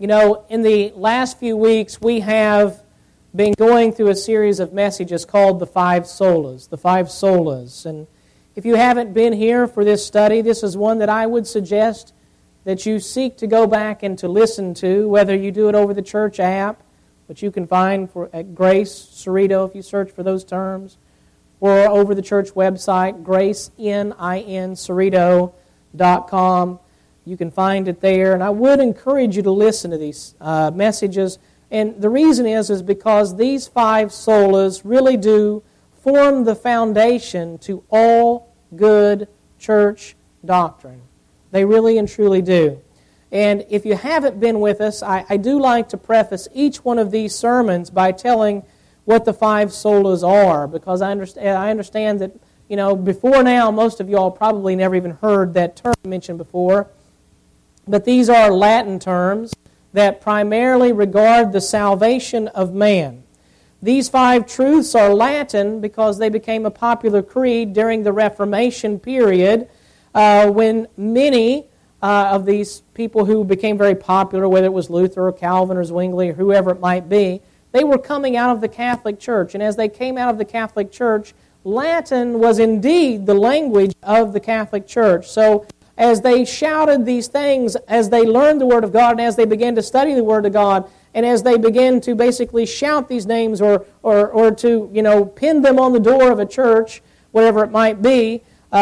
You know, in the last few weeks, we have been going through a series of messages called the Five Solas, the Five Solas. And if you haven't been here for this study, this is one that I would suggest that you seek to go back and to listen to, whether you do it over the church app, which you can find at Grace Cerrito if you search for those terms, or over the church website, graceincerrito.com. You can find it there, and I would encourage you to listen to these messages. And the reason is because these five solas really do form the foundation to all good church doctrine. They really and truly do. And if you haven't been with us, I do like to preface each one of these sermons by telling what the five solas are, because I understand that, you know, before now, most of you all probably never even heard that term mentioned before. But these are Latin terms that primarily regard the salvation of man. These five truths are Latin because they became a popular creed during the Reformation period, when many of these people who became very popular, whether it was Luther or Calvin or Zwingli or whoever it might be, they were coming out of the Catholic Church. And as they came out of the Catholic Church, Latin was indeed the language of the Catholic Church. So as they shouted these things, as they learned the Word of God, and as they began to study the Word of God, and as they began to basically shout these names or to, you know, pin them on the door of a church, whatever it might be,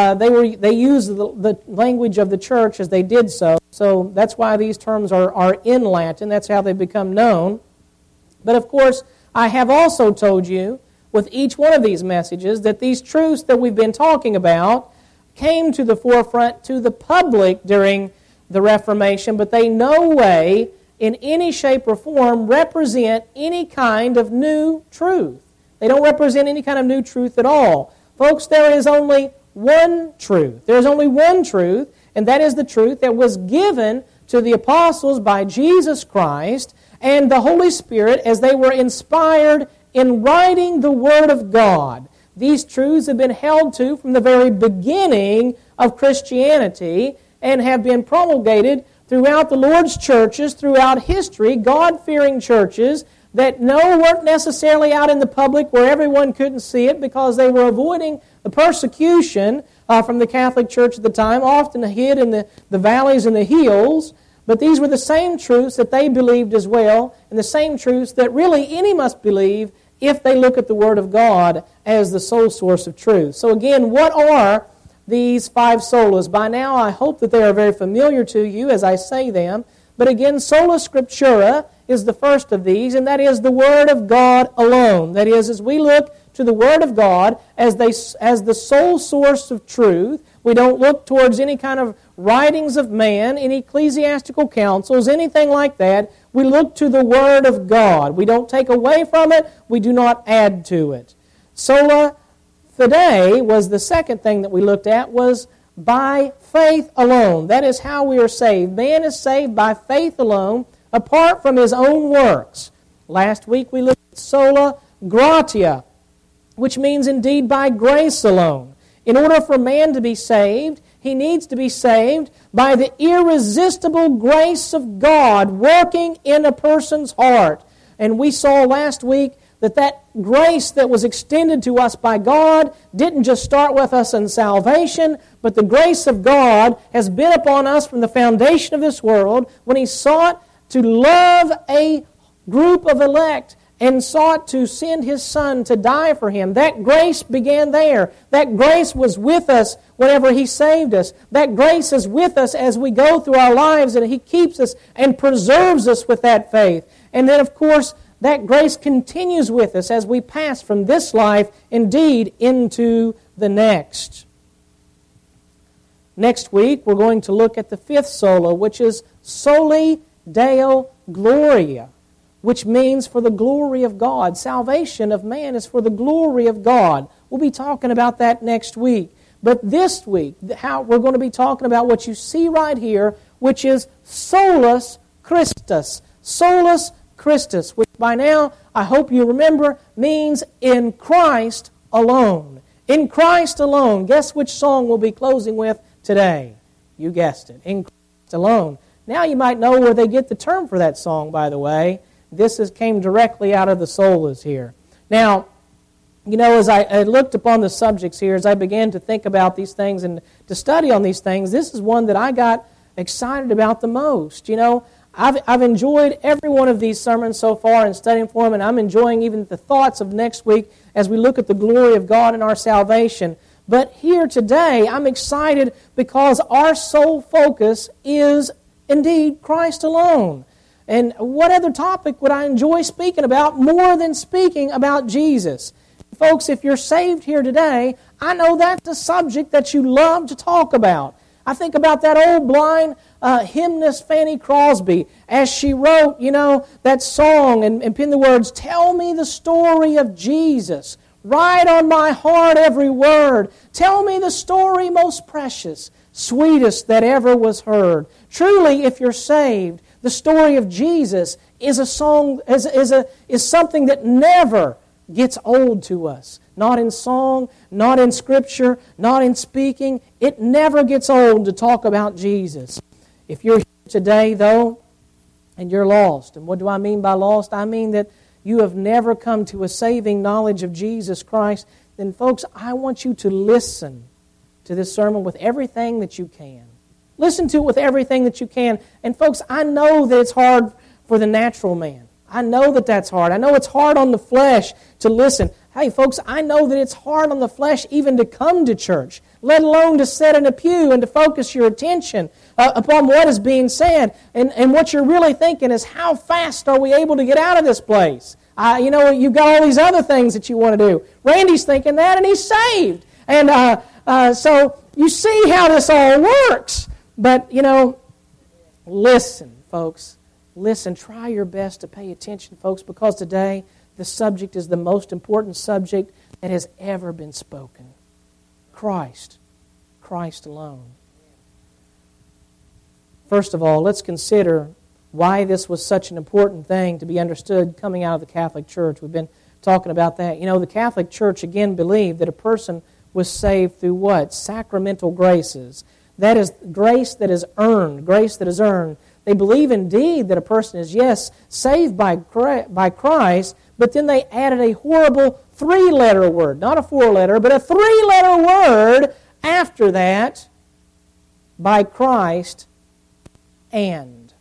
they used the language of the church as they did so. So that's why these terms are in Latin. That's how they become known. But of course, I have also told you with each one of these messages that these truths that we've been talking about came to the forefront to the public during the Reformation, but they no way, in any shape or form, represent any kind of new truth. They don't represent any kind of new truth at all. Folks, there is only one truth. There is only one truth, and that is the truth that was given to the apostles by Jesus Christ and the Holy Spirit as they were inspired in writing the Word of God. These truths have been held to from the very beginning of Christianity and have been promulgated throughout the Lord's churches, throughout history, God-fearing churches that weren't necessarily out in the public where everyone couldn't see it because they were avoiding the persecution from the Catholic Church at the time, often hid in the valleys and the hills. But these were the same truths that they believed as well, and the same truths that really any must believe if they look at the Word of God as the sole source of truth. So again, what are these five solas? By now, I hope that they are very familiar to you as I say them. But again, sola scriptura is the first of these, and that is the Word of God alone. That is, as we look to the Word of God as the sole source of truth, we don't look towards any kind of writings of man, any ecclesiastical councils, anything like that. We look to the Word of God. We don't take away from it. We do not add to it. Sola fide was the second thing that we looked at, was by faith alone. That is how we are saved. Man is saved by faith alone, apart from his own works. Last week we looked at sola gratia, which means indeed by grace alone. In order for man to be saved, he needs to be saved by the irresistible grace of God working in a person's heart. And we saw last week that grace that was extended to us by God didn't just start with us in salvation, but the grace of God has been upon us from the foundation of this world when He sought to love a group of elect and sought to send His Son to die for him. That grace began there. That grace was with us whenever He saved us. That grace is with us as we go through our lives, and He keeps us and preserves us with that faith. And then, of course, that grace continues with us as we pass from this life, indeed, into the next. Next week, we're going to look at the fifth sola, which is Soli Deo Gloria, which means for the glory of God. Salvation of man is for the glory of God. We'll be talking about that next week. But this week, we're going to be talking about what you see right here, which is solus Christus. Solus Christus, which by now, I hope you remember, means in Christ alone. In Christ alone. Guess which song we'll be closing with today? You guessed it. In Christ alone. Now you might know where they get the term for that song, by the way. Came directly out of the solas here. Now, as I looked upon the subjects here, as I began to think about these things and to study on these things, this is one that I got excited about the most. I've enjoyed every one of these sermons so far and studying for them, and I'm enjoying even the thoughts of next week as we look at the glory of God and our salvation. But here today, I'm excited because our sole focus is indeed Christ alone. And what other topic would I enjoy speaking about more than speaking about Jesus? Folks, if you're saved here today, I know that's a subject that you love to talk about. I think about that old blind hymnist Fanny Crosby as she wrote, that song and penned the words, "Tell me the story of Jesus. Write on my heart every word. Tell me the story most precious, sweetest that ever was heard." Truly, if you're saved, the story of Jesus is a song, is something that never gets old to us. Not in song, not in Scripture, not in speaking. It never gets old to talk about Jesus. If you're here today, though, and you're lost, and what do I mean by lost? I mean that you have never come to a saving knowledge of Jesus Christ, then folks, I want you to listen to this sermon with everything that you can. Listen to it with everything that you can. And folks, I know that it's hard for the natural man. I know that that's hard. I know it's hard on the flesh to listen. Hey, folks, I know that it's hard on the flesh even to come to church, let alone to sit in a pew and to focus your attention upon what is being said. And what you're really thinking is, how fast are we able to get out of this place? You've got all these other things that you want to do. Randy's thinking that, and he's saved. And so you see how this all works. But, listen, folks. Listen, try your best to pay attention, folks, because today the subject is the most important subject that has ever been spoken. Christ. Christ alone. First of all, let's consider why this was such an important thing to be understood coming out of the Catholic Church. We've been talking about that. The Catholic Church, again, believed that a person was saved through what? Sacramental graces. That is grace that is earned. Grace that is earned. They believe indeed that a person is, yes, saved by Christ, but then they added a horrible 3-letter word. Not a 4-letter, but a 3-letter word after that, by Christ and.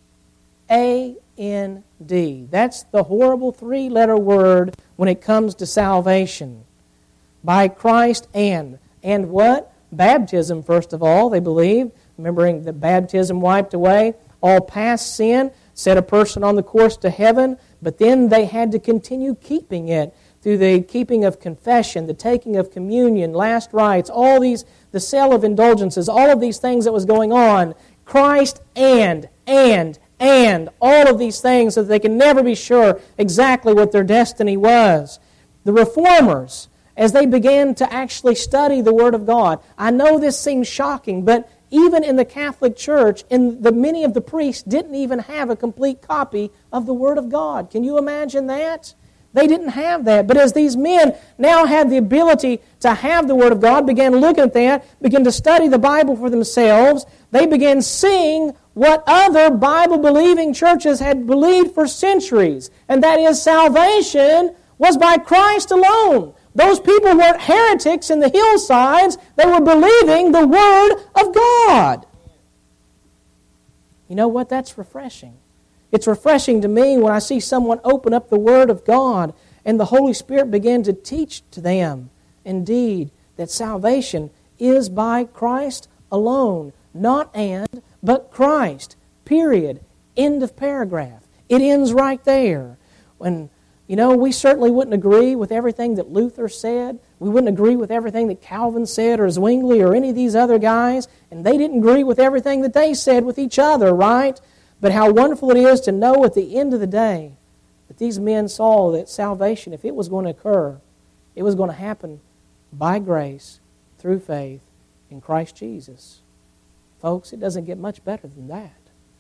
A-N-D. That's the horrible 3-letter word when it comes to salvation. By Christ and. And what? Baptism, first of all, they believe. Remembering that baptism wiped away all past sin, set a person on the course to heaven, but then they had to continue keeping it through the keeping of confession, the taking of communion, last rites, all these, the sale of indulgences, all of these things that was going on. Christ and, all of these things so that they can never be sure exactly what their destiny was. The Reformers, as they began to actually study the Word of God, I know this seems shocking, but even in the Catholic Church, many of the priests didn't even have a complete copy of the Word of God. Can you imagine that? They didn't have that. But as these men now had the ability to have the Word of God, began looking at that, began to study the Bible for themselves, they began seeing what other Bible-believing churches had believed for centuries, and that is salvation was by Christ alone. Those people weren't heretics in the hillsides. They were believing the Word of God. You know what? That's refreshing. It's refreshing to me when I see someone open up the Word of God and the Holy Spirit begin to teach to them, indeed, that salvation is by Christ alone. Not and, but Christ. Period. End of paragraph. It ends right there. We certainly wouldn't agree with everything that Luther said. We wouldn't agree with everything that Calvin said or Zwingli or any of these other guys. And they didn't agree with everything that they said with each other, right? But how wonderful it is to know at the end of the day that these men saw that salvation, if it was going to occur, it was going to happen by grace through faith in Christ Jesus. Folks, it doesn't get much better than that.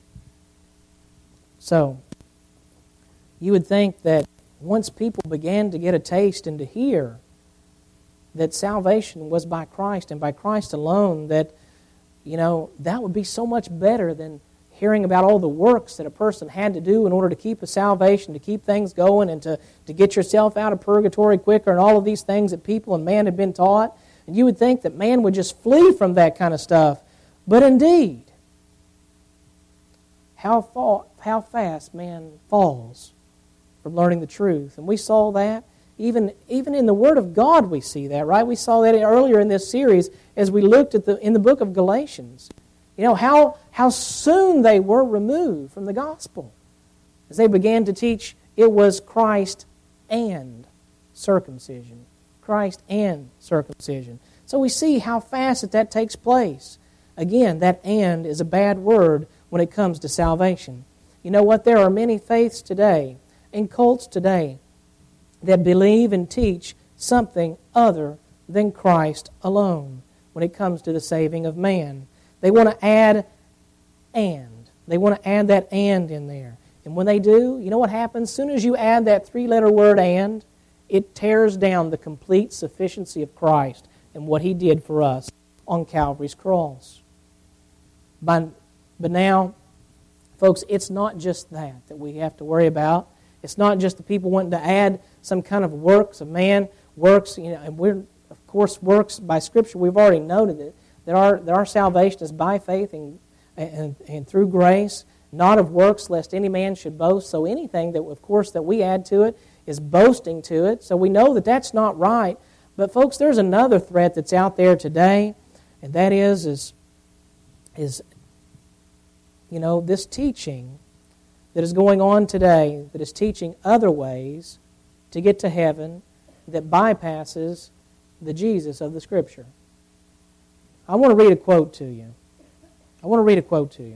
So, you would think that once people began to get a taste and to hear that salvation was by Christ and by Christ alone, that would be so much better than hearing about all the works that a person had to do in order to keep a salvation, to keep things going, and to get yourself out of purgatory quicker, and all of these things that people and man had been taught. And you would think that man would just flee from that kind of stuff. But indeed, how fast man falls from learning the truth. And we saw that. Even in the Word of God we see that, right? We saw that earlier in this series as we looked at in the book of Galatians. You know, how soon they were removed from the gospel as they began to teach it was Christ and circumcision. Christ and circumcision. So we see how fast that takes place. Again, that "and" is a bad word when it comes to salvation. You know what? There are many faiths today and cults today that believe and teach something other than Christ alone when it comes to the saving of man. They want to add "and." They want to add that "and" in there. And when they do, you know what happens? As soon as you add that three-letter word "and," it tears down the complete sufficiency of Christ and what He did for us on Calvary's cross. But now, folks, it's not just that we have to worry about. It's not just the people wanting to add some kind of works of man, works, and we're, of course, works by Scripture. We've already noted it. That our salvation is by faith and through grace, not of works, lest any man should boast. So anything that, of course, that we add to it is boasting to it. So we know that that's not right. But folks, there's another threat that's out there today, and that is this teaching that is going on today, that is teaching other ways to get to heaven that bypasses the Jesus of the Scripture. I want to read a quote to you. It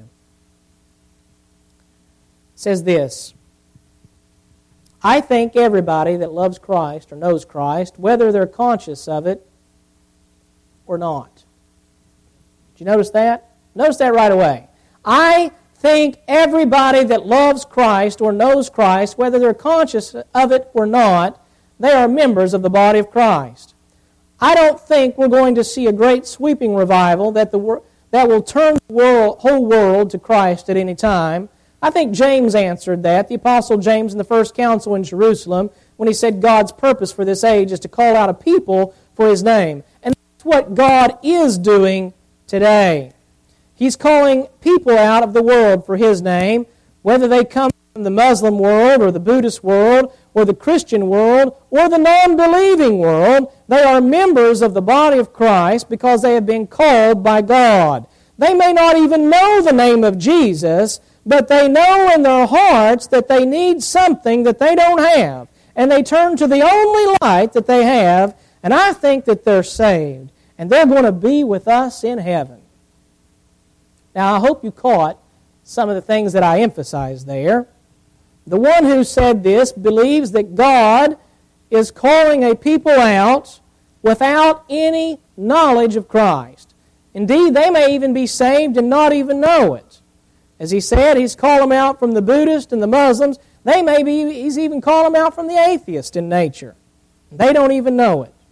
says this: "I think everybody that loves Christ or knows Christ, whether they're conscious of it or not." Did you notice that? Notice that right away. I think everybody that loves Christ or knows Christ, whether they're conscious of it or not, they are members of the body of Christ. I don't think we're going to see a great sweeping revival that will turn the whole world to Christ at any time. I think James answered that, the Apostle James in the first council in Jerusalem, when he said God's purpose for this age is to call out a people for His name. And that's what God is doing today. He's calling people out of the world for His name, whether they come from the Muslim world or the Buddhist world or the Christian world or the non-believing world. They are members of the body of Christ because they have been called by God. They may not even know the name of Jesus, but they know in their hearts that they need something that they don't have. And they turn to the only light that they have, and I think that they're saved. And they're going to be with us in heaven. Now, I hope you caught some of the things that I emphasized there. The one who said this believes that God is calling a people out without any knowledge of Christ. Indeed, they may even be saved and not even know it. As he said, He's called them out from the Buddhists and the Muslims. He's even called them out from the atheist in nature. They don't even know it.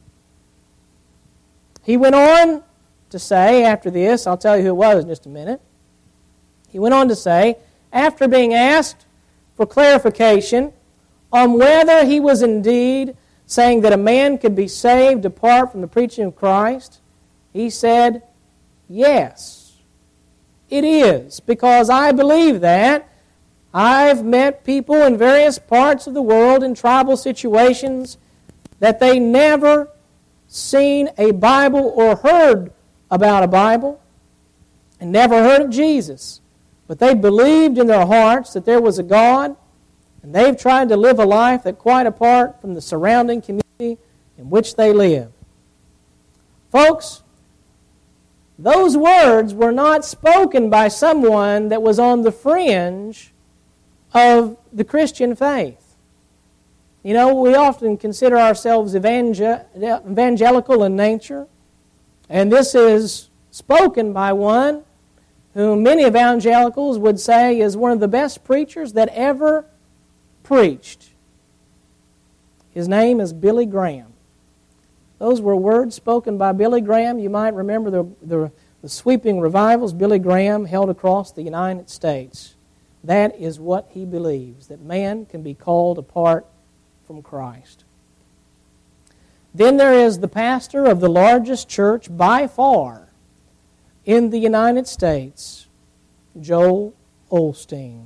He went on to say after this, I'll tell you who it was in just a minute. He went on to say, after being asked for clarification on whether he was indeed saying that a man could be saved apart from the preaching of Christ, he said, yes, it is, because I believe that. I've met people in various parts of the world in tribal situations that they never seen a Bible or heard about a Bible and never heard of Jesus. But they believed in their hearts that there was a God, and they've tried to live a life that quite apart from the surrounding community in which they live. Folks, those words were not spoken by someone that was on the fringe of the Christian faith. You know, we often consider ourselves evangelical in nature, and this is spoken by one whom many evangelicals would say is one of the best preachers that ever preached. His name is Billy Graham. Those were words spoken by Billy Graham. You might remember the the sweeping revivals Billy Graham held across the United States, that is what he believes, that man can be called apart from Christ. Then there is the pastor of the largest church by far in the United States, Joel Osteen.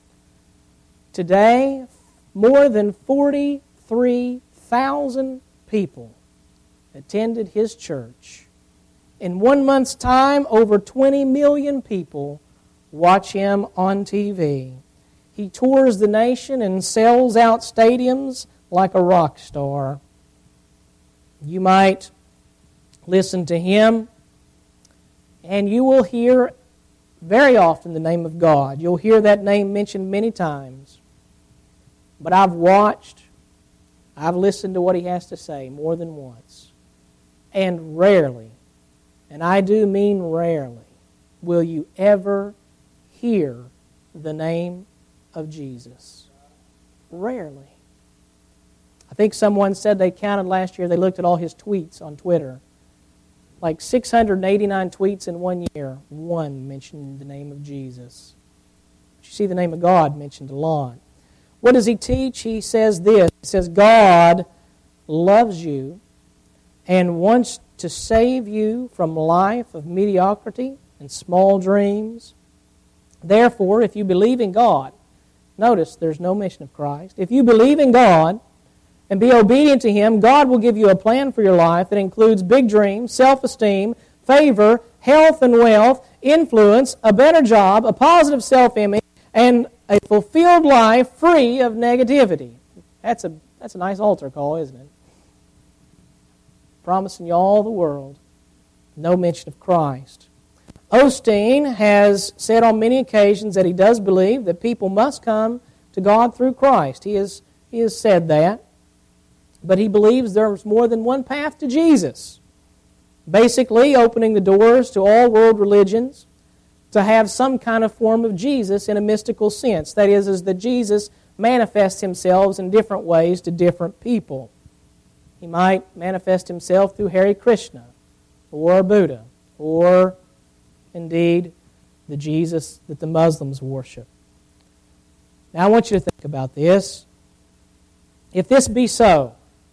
Today, more than 43,000 people attended his church. In 1 month's time, over 20 million people watch him on TV. He tours the nation and sells out stadiums like a rock star. You might listen to him, and you will hear very often the name of God. You'll hear that name mentioned many times. But I've listened to what he has to say more than once. And rarely, and I do mean rarely, will you ever hear the name of Jesus. Rarely. I think someone said they counted last year, they looked at all his tweets on Twitter. Like 689 tweets in 1 year, one mentioned the name of Jesus. But you see the name of God mentioned a lot. What does he teach? He says this. He says, God loves you and wants to save you from a life of mediocrity and small dreams. Therefore, if you believe in God, notice there's no mention of Christ. If you believe in God and be obedient to Him, God will give you a plan for your life that includes big dreams, self-esteem, favor, health and wealth, influence, a better job, a positive self-image, and a fulfilled life free of negativity. That's a nice altar call, isn't it? Promising you all the world. No mention of Christ. Osteen has said on many occasions that he does believe that people must come to God through Christ. He has said that. But he believes there's more than one path to Jesus. Basically, opening the doors to all world religions to have some kind of form of Jesus in a mystical sense. That is that Jesus manifests Himself in different ways to different people. He might manifest Himself through Hare Krishna, or Buddha, or indeed the Jesus that the Muslims worship. Now I want you to think about this. If this be so,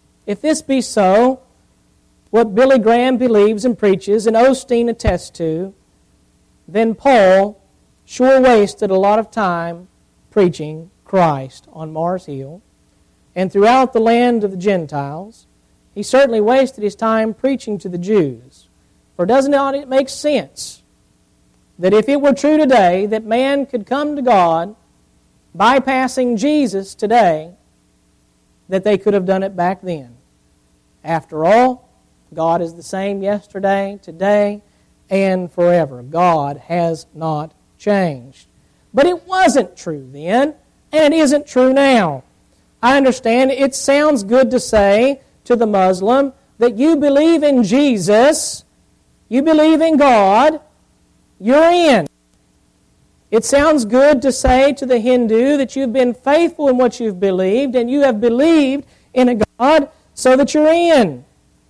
what Billy Graham believes and preaches and Osteen attests to, then Paul sure wasted a lot of time preaching Christ on Mars Hill and throughout the land of the Gentiles. He certainly wasted his time preaching to the Jews. For doesn't it make sense that if it were true today that man could come to God bypassing Jesus today, that they could have done it back then? After all, God is the same yesterday, today, and forever. God has not changed. But it wasn't true then, and it isn't true now. I understand it sounds good to say to the Muslim that you believe in Jesus, you believe in God, you're in. It sounds good to say to the Hindu that you've been faithful in what you've believed, and you have believed in a God so that you're in.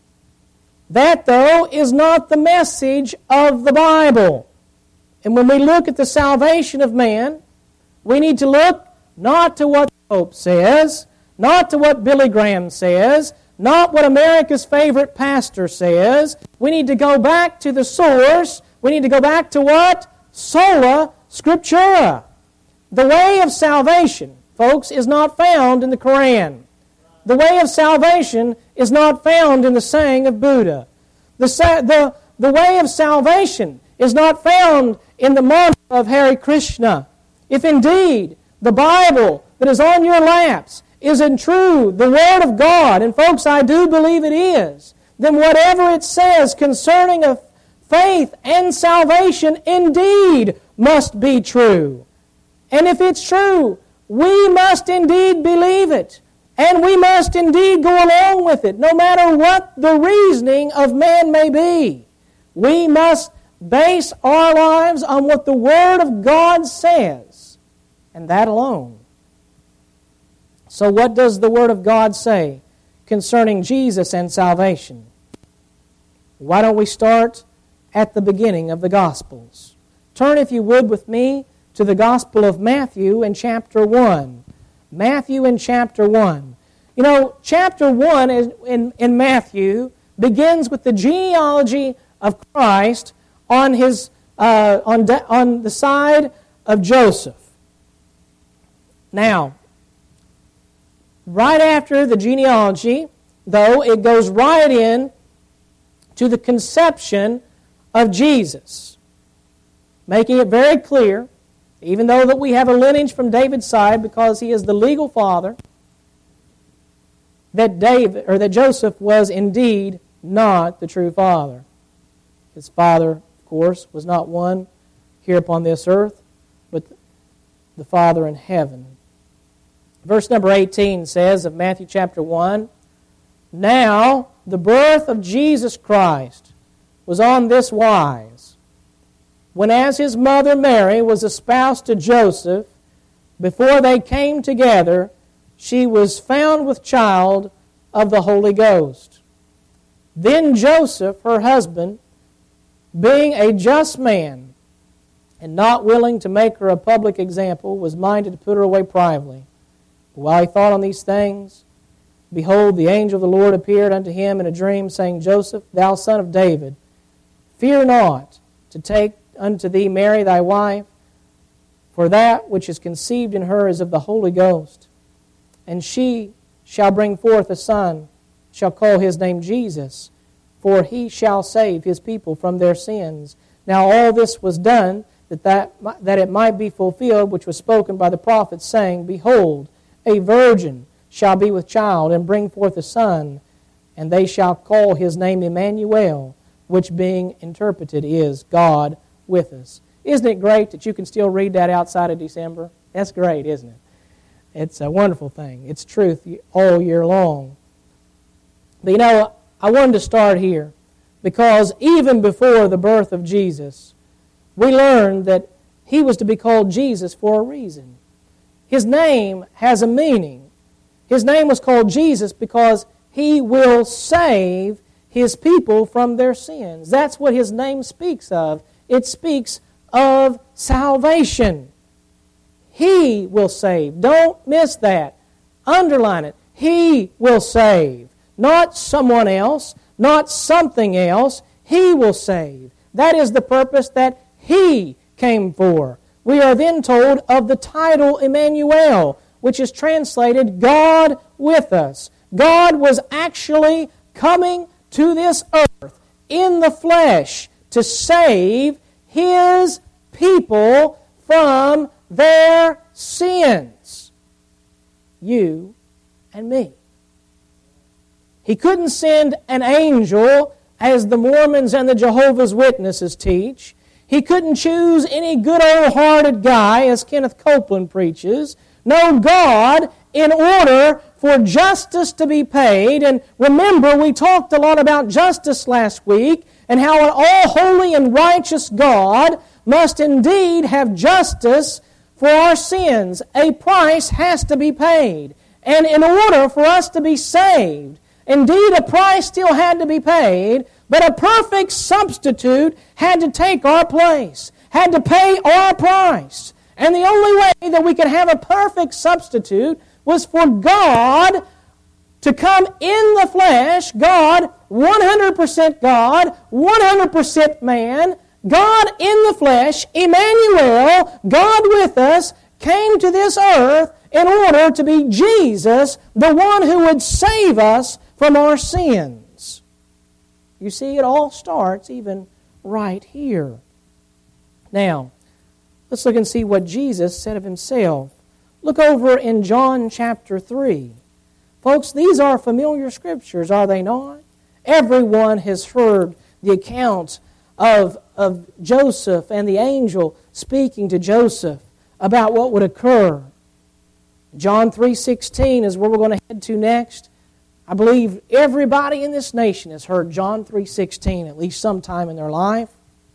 That, though, is not the message of the Bible. And when we look at the salvation of man, we need to look not to what the Pope says, not to what Billy Graham says, not what America's favorite pastor says. We need to go back to the source. We need to go back to what? Sola Scriptura. The way of salvation, folks, is not found in the Quran. The way of salvation is not found in the saying of Buddha. The way of salvation is not found in the mantra of Hare Krishna. If indeed the Bible that is on your laps is in true the Word of God, and folks, I do believe it is, then whatever it says concerning a faith and salvation indeed must be true. And if it's true, we must indeed believe it. And we must indeed go along with it, no matter what the reasoning of man may be. We must base our lives on what the Word of God says, and that alone. So what does the Word of God say concerning Jesus and salvation? Why don't we start at the beginning of the Gospels. Turn, if you would, with me to the Gospel of Matthew in chapter 1. Matthew in chapter 1. You know, chapter 1 in Matthew begins with the genealogy of Christ on the side of Joseph. Now, right after the genealogy, though, it goes right in to the conception of Jesus, making it very clear, even though that we have a lineage from David's side because he is the legal father, that Joseph was indeed not the true father. His father, of course, was not one here upon this earth, but the Father in heaven. Verse number 18 says of Matthew chapter 1, "Now the birth of Jesus Christ was on this wise, when as his mother Mary was espoused to Joseph, before they came together, she was found with child of the Holy Ghost. Then Joseph, her husband, being a just man, and not willing to make her a public example, was minded to put her away privately. But while he thought on these things, behold, the angel of the Lord appeared unto him in a dream, saying, Joseph, thou son of David, fear not to take unto thee Mary thy wife, for that which is conceived in her is of the Holy Ghost. And she shall bring forth a son, shall call his name Jesus, for he shall save his people from their sins. Now all this was done, that it might be fulfilled, which was spoken by the prophet, saying, Behold, a virgin shall be with child, and bring forth a son, and they shall call his name Emmanuel, which being interpreted is God with us." Isn't it great that you can still read that outside of December? That's great, isn't it? It's a wonderful thing. It's truth all year long. But you know, I wanted to start here because even before the birth of Jesus, we learned that he was to be called Jesus for a reason. His name has a meaning. His name was called Jesus because he will save his people from their sins. That's what his name speaks of. It speaks of salvation. He will save. Don't miss that. Underline it. He will save. Not someone else, not something else. He will save. That is the purpose that he came for. We are then told of the title Emmanuel, which is translated God with us. God was actually coming to this earth in the flesh to save his people from their sins. You and me. He couldn't send an angel, as the Mormons and the Jehovah's Witnesses teach. He couldn't choose any good old-hearted guy, as Kenneth Copeland preaches. No, God, in order for justice to be paid, and remember, we talked a lot about justice last week, and how an all-holy and righteous God must indeed have justice for our sins. A price has to be paid. And in order for us to be saved, indeed a price still had to be paid, but a perfect substitute had to take our place, had to pay our price. And the only way that we could have a perfect substitute was for God to come in the flesh, God, 100% God, 100% man, God in the flesh, Emmanuel, God with us, came to this earth in order to be Jesus, the one who would save us from our sins. You see, it all starts even right here. Now, let's look and see what Jesus said of himself. Look over in John chapter 3. Folks, these are familiar scriptures, are they not? Everyone has heard the account of Joseph and the angel speaking to Joseph about what would occur. John 3:16 is where we're going to head to next. I believe everybody in this nation has heard John 3:16 at least sometime in their life.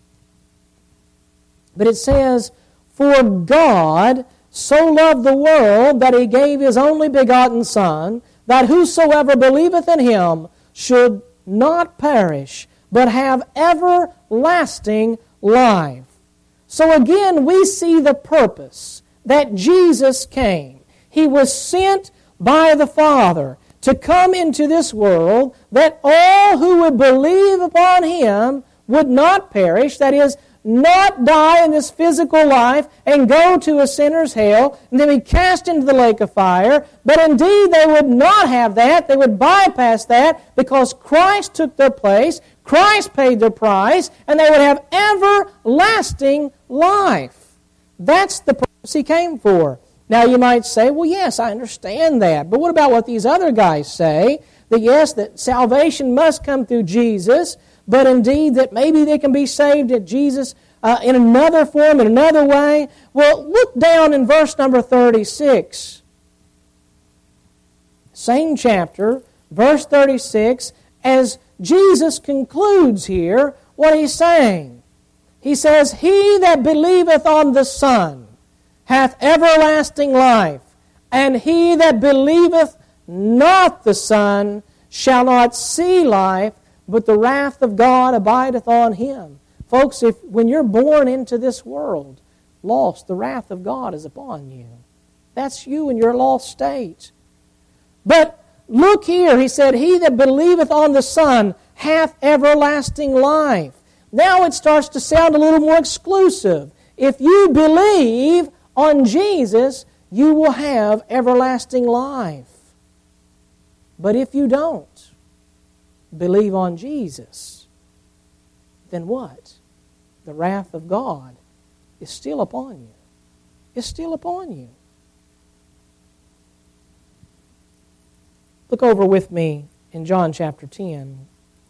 But it says, For God so loved the world that He gave His only begotten Son, that whosoever believeth in Him should not perish, but have everlasting life. So again, we see the purpose that Jesus came. He was sent by the Father to come into this world that all who would believe upon Him would not perish, that is, not die in this physical life and go to a sinner's hell and then be cast into the lake of fire, but indeed they would not have that. They would bypass that because Christ took their place, Christ paid their price, and they would have everlasting life. That's the purpose He came for. Now you might say, well, yes, I understand that, but what about what these other guys say? That yes, that salvation must come through Jesus, but indeed that maybe they can be saved at Jesus in another form, in another way. Well, look down in verse number 36. Same chapter, verse 36, as Jesus concludes here what He's saying. He says, "He that believeth on the Son hath everlasting life, and he that believeth not the Son shall not see life, but the wrath of God abideth on him." Folks, when you're born into this world lost, the wrath of God is upon you. That's you in your lost state. But look here, He said, "He that believeth on the Son hath everlasting life." Now it starts to sound a little more exclusive. If you believe on Jesus, you will have everlasting life. But if you don't believe on Jesus, then what? The wrath of God is still upon you. It's still upon you. Look over with me in John chapter 10.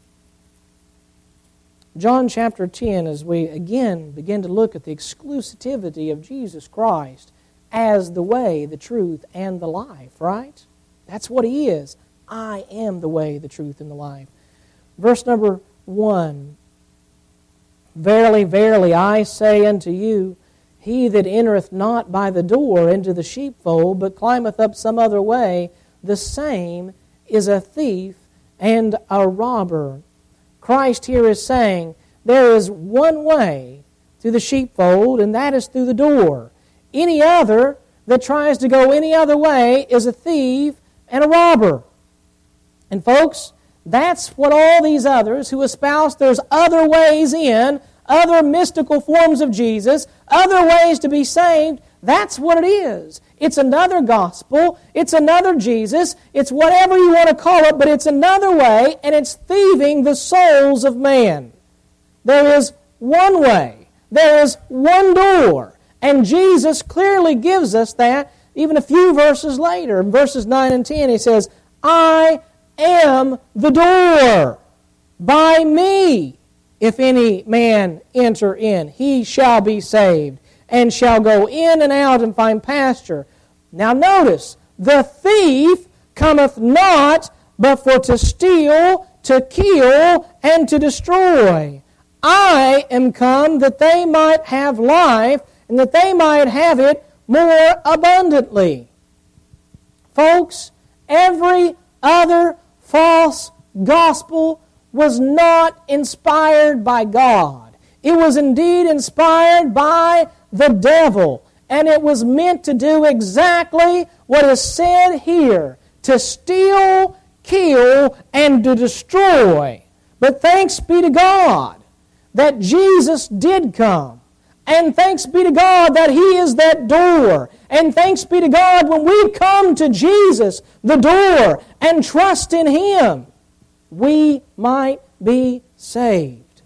John chapter 10, as we again begin to look at the exclusivity of Jesus Christ as the way, the truth, and the life, right? That's what He is. I am the way, the truth, and the life. Verse number 1. "Verily, verily, I say unto you, he that entereth not by the door into the sheepfold, but climbeth up some other way, the same is a thief and a robber." Christ here is saying there is one way to the sheepfold, and that is through the door. Any other that tries to go any other way is a thief and a robber. And folks, that's what all these others who espouse there's other ways in, other mystical forms of Jesus, other ways to be saved, that's what it is. It's another gospel, it's another Jesus, it's whatever you want to call it, but it's another way, and it's thieving the souls of man. There is one way, there is one door, and Jesus clearly gives us that even a few verses later. In verses 9 and 10, He says, "I am the door. By me, if any man enter in, he shall be saved, and shall go in and out and find pasture." Now notice, "The thief cometh not, but for to steal, to kill, and to destroy. I am come that they might have life, and that they might have it more abundantly." Folks, every other false gospel was not inspired by God. It was indeed inspired by the devil, and it was meant to do exactly what is said here, to steal, kill, and to destroy. But thanks be to God that Jesus did come. And thanks be to God that He is that door. And thanks be to God when we come to Jesus, the door, and trust in Him, we might be saved.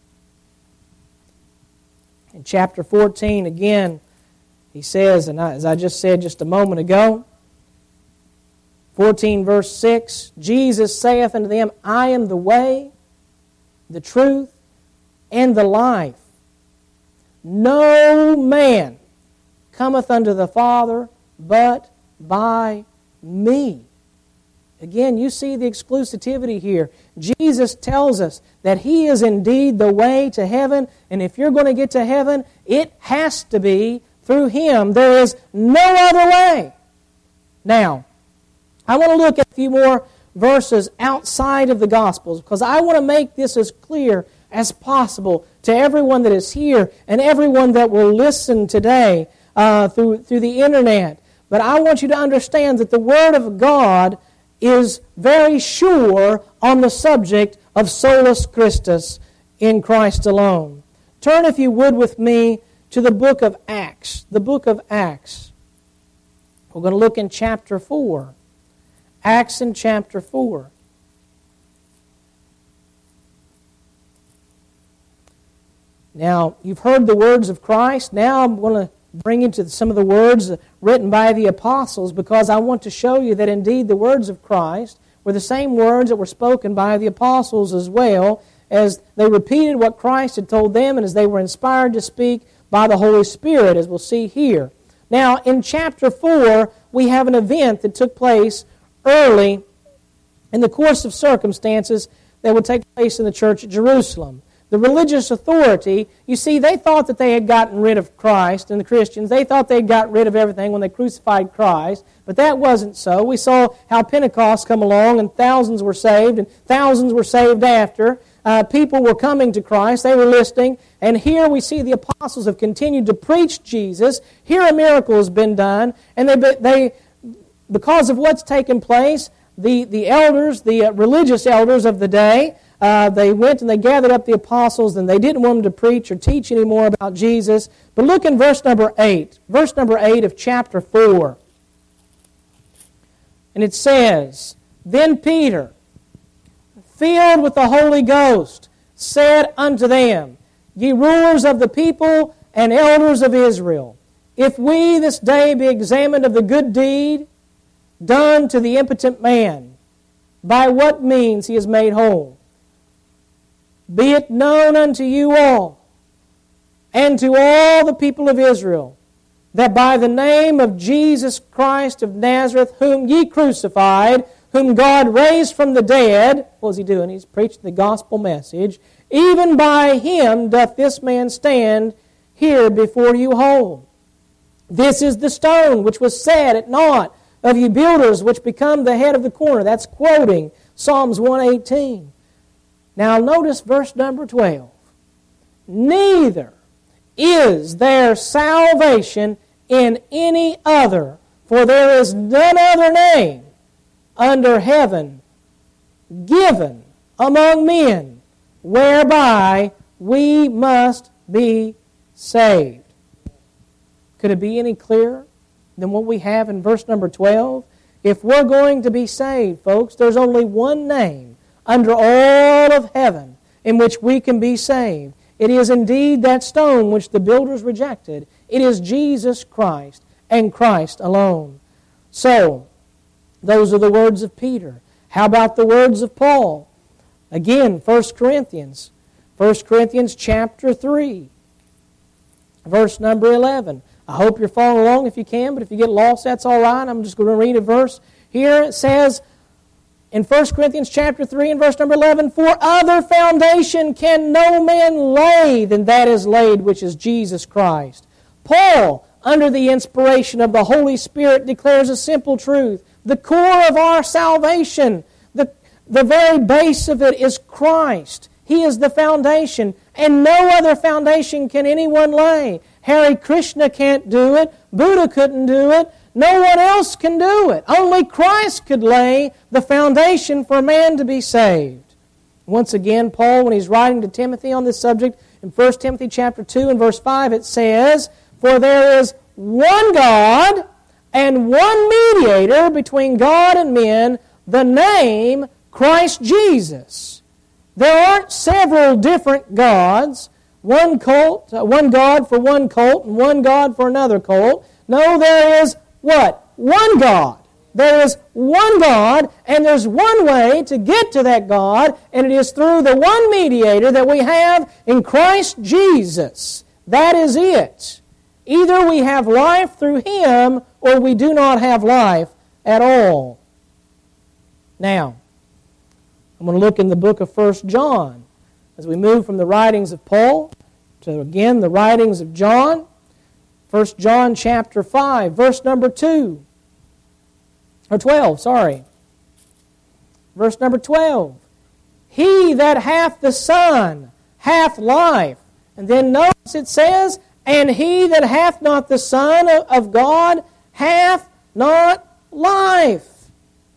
In chapter 14, again, He says, and as I just said just a moment ago, 14 verse 6, "Jesus saith unto them, I am the way, the truth, and the life. No man cometh unto the Father but by me." Again, you see the exclusivity here. Jesus tells us that He is indeed the way to heaven, and if you're going to get to heaven, it has to be through Him. There is no other way. Now, I want to look at a few more verses outside of the Gospels, because I want to make this as clear as possible to everyone that is here and everyone that will listen today through the internet. But I want you to understand that the Word of God is very sure on the subject of solus Christus, in Christ alone. Turn, if you would, with me to the book of Acts. The book of Acts. We're going to look in chapter 4. Acts in chapter 4. Now, you've heard the words of Christ. Now I'm going to bring you to some of the words written by the apostles, because I want to show you that indeed the words of Christ were the same words that were spoken by the apostles as well, as they repeated what Christ had told them and as they were inspired to speak by the Holy Spirit, as we'll see here. Now, in chapter 4, we have an event that took place early in the course of circumstances that would take place in the church at Jerusalem. The religious authority, you see, they thought that they had gotten rid of Christ, and the Christians, they thought they had got rid of everything when they crucified Christ, but that wasn't so. We saw how Pentecost come along, and thousands were saved, and thousands were saved after. People were coming to Christ, they were listening, and here we see the apostles have continued to preach Jesus. Here a miracle has been done, and they because of what's taken place, the elders, the religious elders of the day, they went and they gathered up the apostles, and they didn't want them to preach or teach anymore about Jesus. But look in verse number 8. Verse number 8 of chapter 4. And it says, "Then Peter, filled with the Holy Ghost, said unto them, Ye rulers of the people and elders of Israel, if we this day be examined of the good deed done to the impotent man, by what means he is made whole, be it known unto you all, and to all the people of Israel, that by the name of Jesus Christ of Nazareth, whom ye crucified, whom God raised from the dead," what was he doing? He's preaching the gospel message, "even by him doth this man stand here before you whole. This is the stone which was set at naught of you builders, which become the head of the corner." That's quoting Psalms 118. Now notice verse number 12. "Neither is there salvation in any other, for there is none other name under heaven given among men, whereby we must be saved." Could it be any clearer than what we have in verse number 12? If we're going to be saved, folks, there's only one name under all of heaven in which we can be saved. It is indeed that stone which the builders rejected. It is Jesus Christ and Christ alone. So, those are the words of Peter. How about the words of Paul? Again, 1 Corinthians. 1 Corinthians chapter 3, verse number 11. I hope you're following along if you can, but if you get lost, that's all right. I'm just going to read a verse here. It says in 1 Corinthians chapter 3 and verse number 11, "For other foundation can no man lay than that is laid, which is Jesus Christ." Paul, under the inspiration of the Holy Spirit, declares a simple truth. The core of our salvation, the very base of it is Christ. He is the foundation, and no other foundation can anyone lay. Hare Krishna can't do it. Buddha couldn't do it. No one else can do it. Only Christ could lay the foundation for man to be saved. Once again, Paul, when he's writing to Timothy on this subject, in 1 Timothy chapter 2 and verse 5, it says, "For there is one God and one mediator between God and men, the name Christ Jesus." There aren't several different gods, one God for one cult and one God for another cult. No, there is what? One God. There is one God, and there's one way to get to that God, and it is through the one mediator that we have in Christ Jesus. That is it. Either we have life through Him, or we do not have life at all. Now, I'm going to look in the book of 1 John as we move from the writings of Paul to, again, the writings of John. 1 John chapter 5, verse number 2. Or 12, sorry. Verse number 12. "He that hath the Son hath life. And then notice it says, and he that hath not the Son of God hath not life.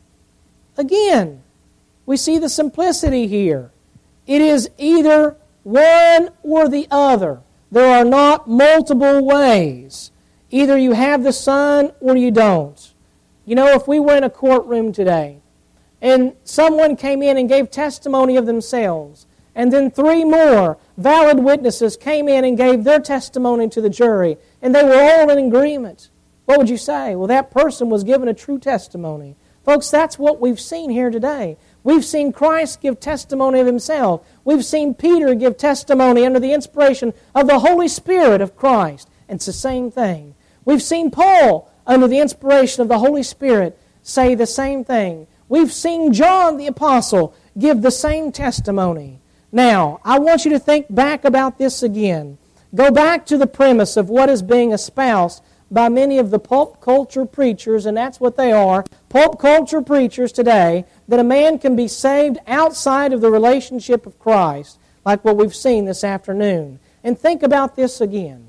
Again, we see the simplicity here. It is either one or the other. There are not multiple ways. Either you have the Son or you don't. You know, if we were in a courtroom today and someone came in and gave testimony of themselves, and then 3 more valid witnesses came in and gave their testimony to the jury, and they were all in agreement, what would you say? Well, that person was given a true testimony. Folks, that's what we've seen here today. We've seen Christ give testimony of Himself. We've seen Peter give testimony under the inspiration of the Holy Spirit of Christ. And it's the same thing. We've seen Paul, under the inspiration of the Holy Spirit, say the same thing. We've seen John the Apostle give the same testimony. Now, I want you to think back about this again. Go back to the premise of what is being espoused by many of the pulp culture preachers, and that's what they are, pulp culture preachers today, that a man can be saved outside of the relationship of Christ, like what we've seen this afternoon. And think about this again.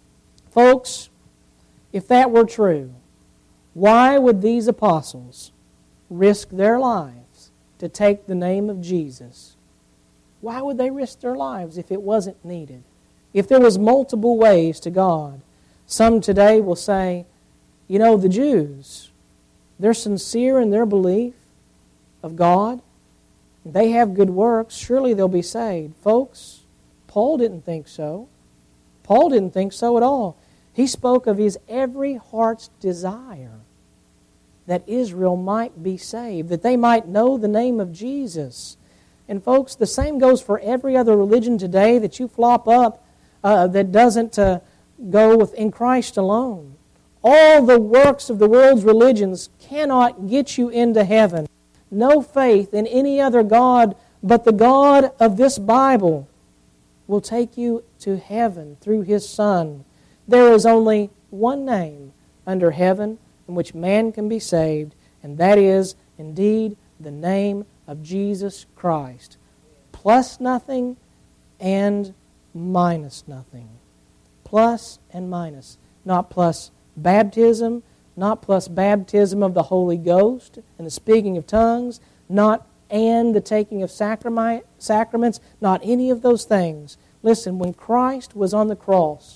Folks, if that were true, why would these apostles risk their lives to take the name of Jesus? Why would they risk their lives if it wasn't needed? If there was multiple ways to God? Some today will say, you know, the Jews, they're sincere in their belief of God. They have good works. Surely they'll be saved. Folks, Paul didn't think so. Paul didn't think so at all. He spoke of his every heart's desire that Israel might be saved, that they might know the name of Jesus. And folks, the same goes for every other religion today that you flop up that doesn't go within Christ alone. All the works of the world's religions cannot get you into heaven. No faith in any other God but the God of this Bible will take you to heaven through His Son. There is only one name under heaven in which man can be saved, and that is indeed the name of Jesus Christ. Plus nothing and minus nothing. Plus and minus. Not plus baptism, not plus baptism of the Holy Ghost and the speaking of tongues, not and the taking of sacraments, not any of those things. Listen, when Christ was on the cross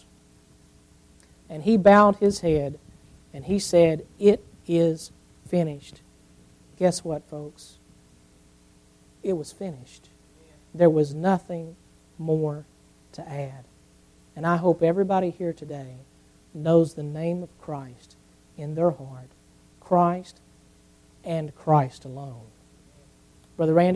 and He bowed His head and He said, "It is finished." Guess what, folks? It was finished. There was nothing more to add. And I hope everybody here today knows the name of Christ in their heart. Christ and Christ alone. Brother Randy.